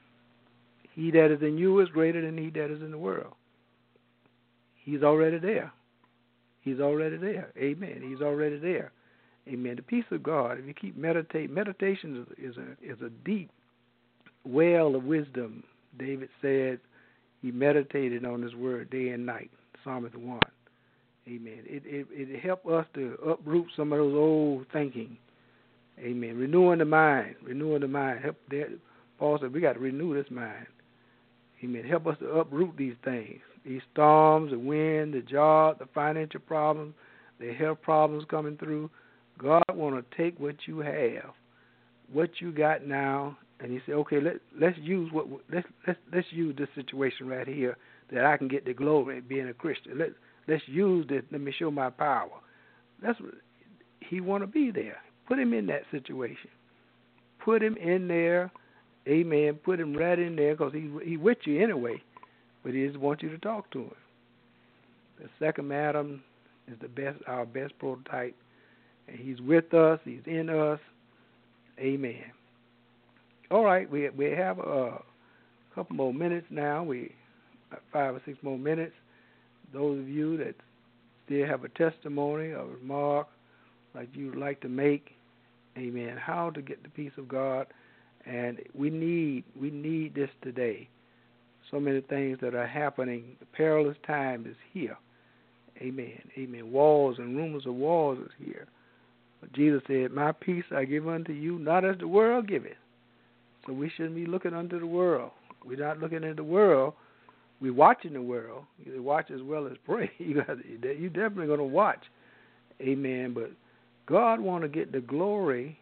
He that is in you is greater than he that is in the world. He's already there. He's already there. Amen. He's already there. Amen. The peace of God. If you keep meditating, meditation is, is a is a deep well of wisdom. David said he meditated on his word day and night. Psalm one. Amen. It it it helped us to uproot some of those old thinking. Amen. Renewing the mind. Renewing the mind. Help that. Paul said we got to renew this mind. Amen. Help us to uproot these things. These storms, the wind, the job, the financial problems, the health problems coming through. God want to take what you have, what you got now, and He said, okay, let let's use what let's let's let's use this situation right here that I can get the glory of being a Christian. Let let's use this. Let me show my power. That's what He want to be there. Put him in that situation. Put him in there. Amen. Put him right in there because he he with you anyway, but he just wants you to talk to him. The second Adam is the best, our best prototype, and he's with us. He's in us. Amen. All right, we we have a couple more minutes now. We five or six more minutes. Those of you that still have a testimony or remark like you would like to make, amen. How to get the peace of God. And we need we need this today. So many things that are happening. The perilous time is here. Amen. Amen. Wars and rumors of wars is here. But Jesus said, my peace I give unto you, not as the world giveth. So we shouldn't be looking unto the world. We're not looking at the world. We're watching the world. You watch as well as pray. You got, you're definitely going to watch. Amen. But God want to get the glory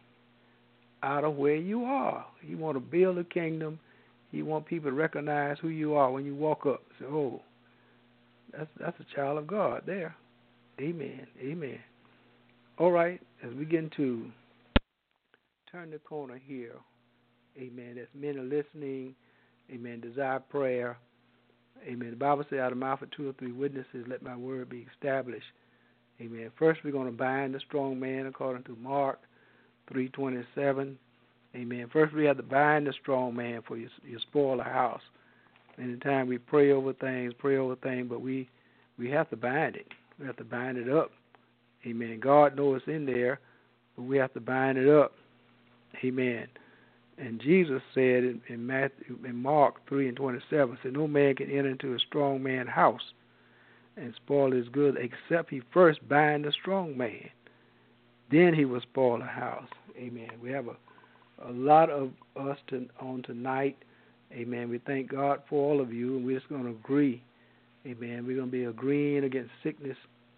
out of where you are. He want to build a kingdom. He want people to recognize who you are when you walk up. Say, oh, that's that's a child of God there. Amen. Amen. All right, as we begin to turn the corner here, amen, as men are listening, amen, desire prayer. Amen. The Bible says, out of the mouth of two or three witnesses, let my word be established. Amen. First, we're going to bind the strong man according to Mark three twenty-seven. Amen. First, we have to bind the strong man for you, you spoil the house. Anytime we pray over things, pray over things, but we we have to bind it. We have to bind it up. Amen. God knows it's in there, but we have to bind it up. Amen. And Jesus said in, in Matthew, in Mark three and twenty-seven, said, no man can enter into a strong man's house and spoil his goods except he first bind the strong man. Then he will spoil the house. Amen. We have a A lot of us to, on tonight, amen. We thank God for all of you, and we're just going to agree, amen. We're going to be agreeing against sickness,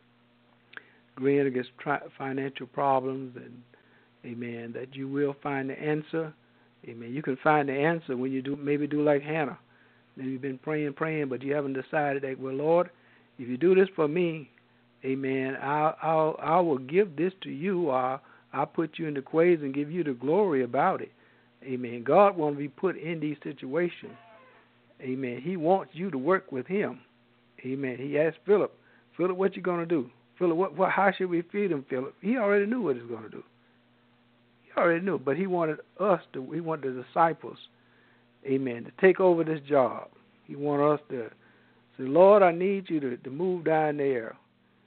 agreeing against tri- financial problems, and, amen, that you will find the answer. Amen. You can find the answer when you do, maybe do like Hannah. Then you've been praying, praying, but you haven't decided that, well, Lord, if you do this for me, amen, I'll, I'll, I will give this to you, or I'll put you in the equation and give you the glory about it. Amen. God wants to be put in these situations. Amen. He wants you to work with him. Amen. He asked Philip, Philip, what you going to do? Philip, what, what, how should we feed him, Philip? He already knew what he was going to do. He already knew, but he wanted us to, he wanted the disciples, amen, to take over this job. He wanted us to say, Lord, I need you to, to move down there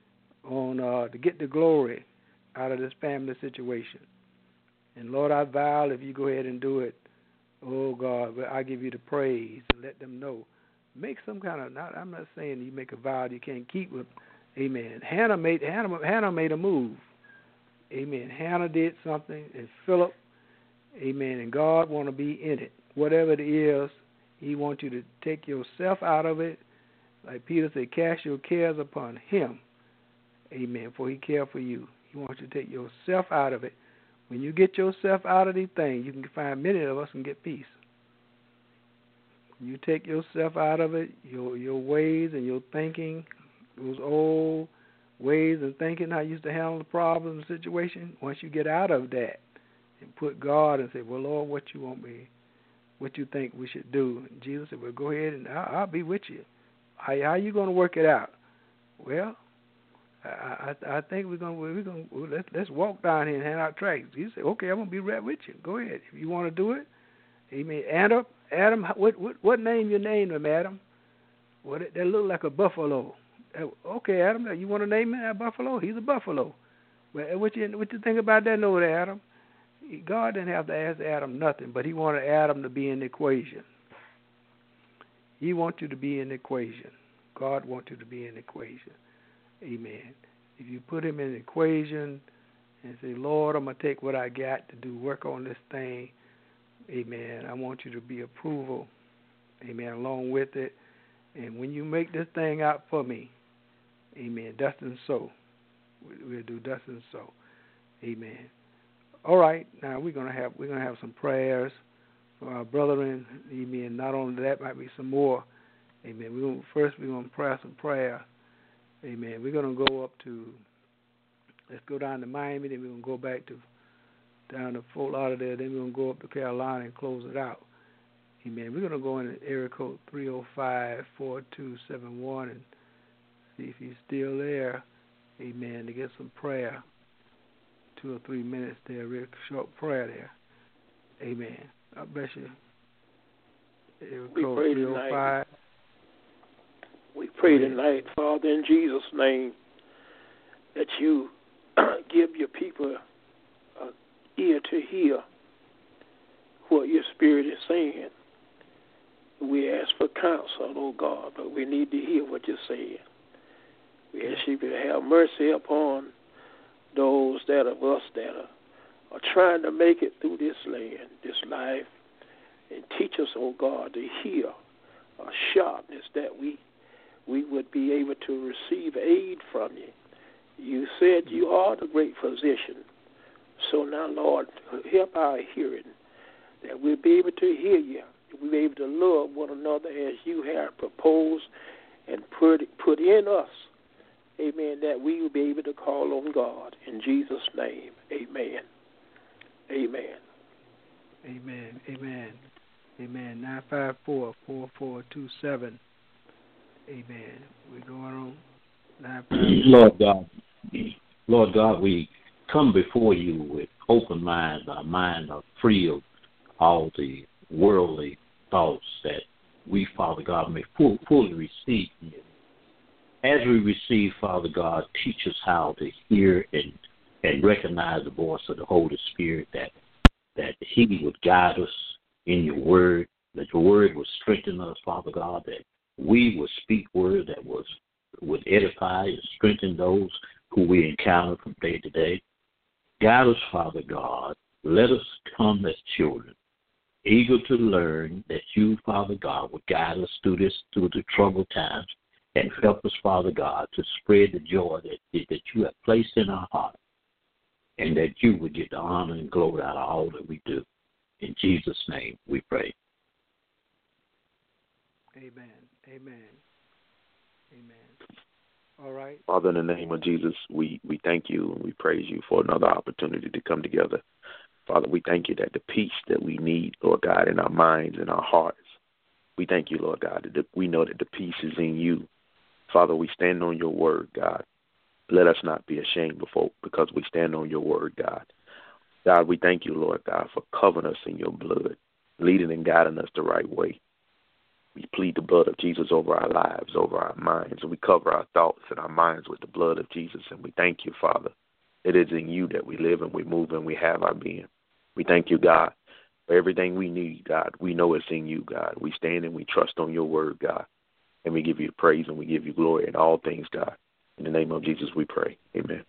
on uh, to get the glory out of this family situation. And Lord, I vow if you go ahead and do it, oh God, I give you the praise and let them know. Make some kind of, not, I'm not saying you make a vow you can't keep with, amen. Hannah made, Hannah, Hannah made a move. Amen. Hannah did something, and Philip, amen, and God want to be in it. Whatever it is, he wants you to take yourself out of it. Like Peter said, cast your cares upon him. Amen, for he cares for you. He wants you to take yourself out of it. When you get yourself out of these things, you can find many of us can get peace. When you take yourself out of it, your your ways and your thinking, those old ways and thinking how you used to handle the problem and situation, once you get out of that and put God and say, well, Lord, what you want me, what you think we should do? And Jesus said, well, go ahead and I'll, I'll be with you. How, how are you going to work it out? Well, I, I, I think we're going we're going well, let's let's walk down here and hand out tracts. You say, okay, I'm going to be right with you. Go ahead if you want to do it. Amen. Adam, Adam, what what what name you named him, Adam? Well, that, that look like a buffalo. Okay, Adam, you want to name him that buffalo? He's a buffalo. Well, what you what you think about that, no, Adam? God didn't have to ask Adam nothing, but he wanted Adam to be in the equation. He wants you to be in the equation. God wants you to be in the equation. Amen. If you put him in the equation and say, Lord, I'm going to take what I got to do, work on this thing, amen, I want you to be approval, amen, along with it. And when you make this thing out for me, amen, dust and so. We'll do dust and so. Amen. All right, now we're gonna have we're gonna have some prayers for our brethren. Amen. Not only that, might be some more. Amen. We gonna, first we're gonna pray some prayer. Amen. We're gonna go up to let's go down to Miami, then we're gonna go back to down to Fort Lauderdale, then we're gonna go up to Carolina and close it out. Amen. We're gonna go in at area code three oh five, four two seven one and see if he's still there. Amen. To get some prayer. Two or three minutes there, real short prayer there. Amen. God bless you. Area we code pray three oh five. Tonight. We pray tonight, Father, in Jesus' name, that you give your people an ear to hear what your Spirit is saying. We ask for counsel, oh God, but we need to hear what you're saying. We ask you to have mercy upon those that of us that are, are trying to make it through this land, this life, and teach us, oh God, to hear a sharpness that we we would be able to receive aid from you. You said you are the great physician. So now, Lord, help our hearing, that we'll be able to hear you. We'll be able to love one another as you have proposed and put, put in us. Amen, that we will be able to call on God. In Jesus' name, amen. Amen. Amen. Amen. Amen. nine five four, four four two seven. Amen. We're going on. nine five four. Lord God, Lord God, we come before you with open minds. Our minds are free of all the worldly thoughts that we, Father God, may full, fully receive from you. As we receive, Father God, teach us how to hear and, and recognize the voice of the Holy Spirit, that that He would guide us in your word, that your word would strengthen us, Father God, that we would speak words that was would edify and strengthen those who we encounter from day to day. Guide us, Father God. Let us come as children, eager to learn that you, Father God, would guide us through this, through the troubled times, and help us, Father God, to spread the joy that, that you have placed in our heart, and that you would get the honor and glory out of all that we do. In Jesus' name we pray. Amen. Amen. Amen. All right. Father, in the name of Jesus, we, we thank you and we praise you for another opportunity to come together. Father, we thank you that the peace that we need, Lord God, in our minds and our hearts, we thank you, Lord God, that we know that the peace is in you. Father, we stand on your word, God. Let us not be ashamed before, because we stand on your word, God. God, we thank you, Lord God, for covering us in your blood, leading and guiding us the right way. We plead the blood of Jesus over our lives, over our minds, and we cover our thoughts and our minds with the blood of Jesus. And we thank you, Father. It is in you that we live and we move and we have our being. We thank you, God, for everything we need, God. We know it's in you, God. We stand and we trust on your word, God. And we give you praise and we give you glory in all things, God. In the name of Jesus we pray. Amen.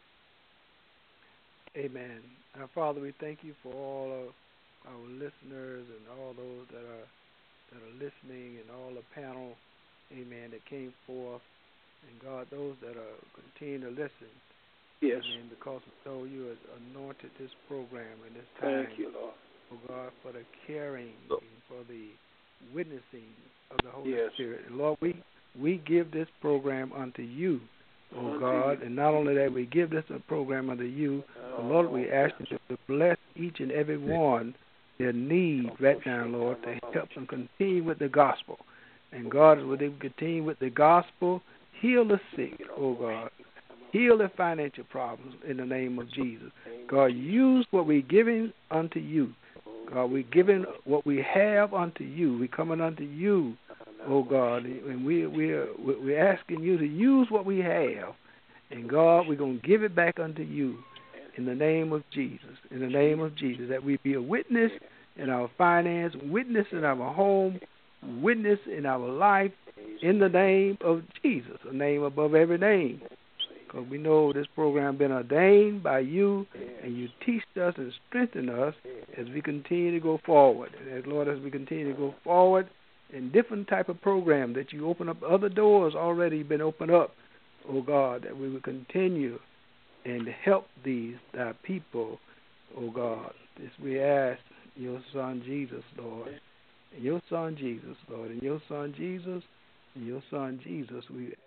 Amen. Our Father, we thank you for all of our listeners and all those that are that are listening, and all the panel, amen, that came forth. And God, those that are continuing to listen. Yes. Amen, because we know you have anointed this program in this time. Thank you, Lord. Oh God, for the caring and for the witnessing of the Holy Yes. Spirit. And Lord, we, we give this program unto you, oh Unto God. you. And not only that, we give this program unto you, but Lord, we ask you to bless each and every one their need right now, Lord, to help them continue with the gospel. And God, as they continue with the gospel, heal the sick, oh God. Heal their financial problems in the name of Jesus. God, use what we're giving unto you. God, we're giving what we have unto you. We're coming unto you, oh God, and we, we're, we're asking you to use what we have. And God, we're going to give it back unto you in the name of Jesus, in the name of Jesus, that we be a witness in our finance, witness in our home, witness in our life, in the name of Jesus, a name above every name. Because we know this program has been ordained by you, and you teach us and strengthen us as we continue to go forward. And as Lord, as we continue to go forward in different type of program that you open up, other doors already been opened up, oh God, that we will continue and help these thy people, oh God. This we ask your Son Jesus, Lord. And your Son Jesus, Lord. And your Son Jesus, and your Son Jesus, we ask.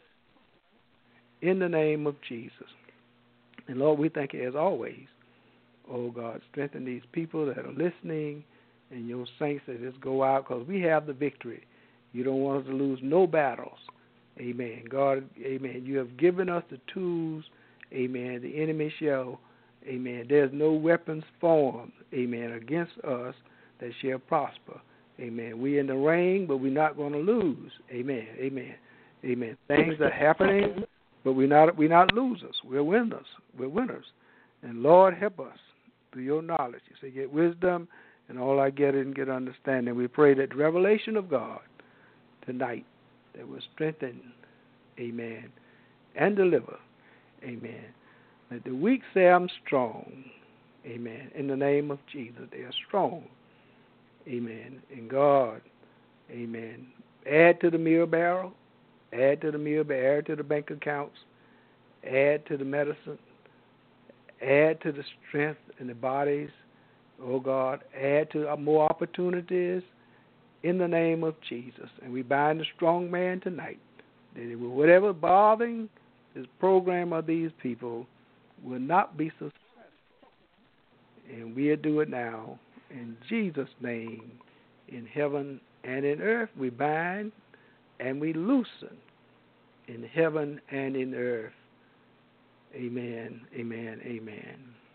In the name of Jesus. And Lord, we thank you as always. Oh God, strengthen these people that are listening and your saints that just go out, because we have the victory. You don't want us to lose no battles. Amen. God, amen. You have given us the tools. Amen. The enemy shall, amen. There's no weapons formed, amen, against us that shall prosper. Amen. We're in the ring, but we're not going to lose. Amen. Amen. Amen. Things are happening, but we're not we're not losers. We're winners. We're winners. And Lord, help us through your knowledge. You say, get wisdom, and all I get is get understanding. We pray that the revelation of God tonight that will strengthen, amen, and deliver. Amen. Let the weak say I'm strong. Amen. In the name of Jesus, they are strong. Amen. And God, amen. Add to the meal barrel. Add to the meal barrel. Add to the bank accounts. Add to the medicine. Add to the strength in the bodies. Oh, God. Add to more opportunities in the name of Jesus. And we bind the strong man tonight. That it will, whatever bothering this program of these people will not be successful. And we'll do it now. In Jesus' name, in heaven and in earth. We bind and we loosen in heaven and in earth. Amen, amen, amen.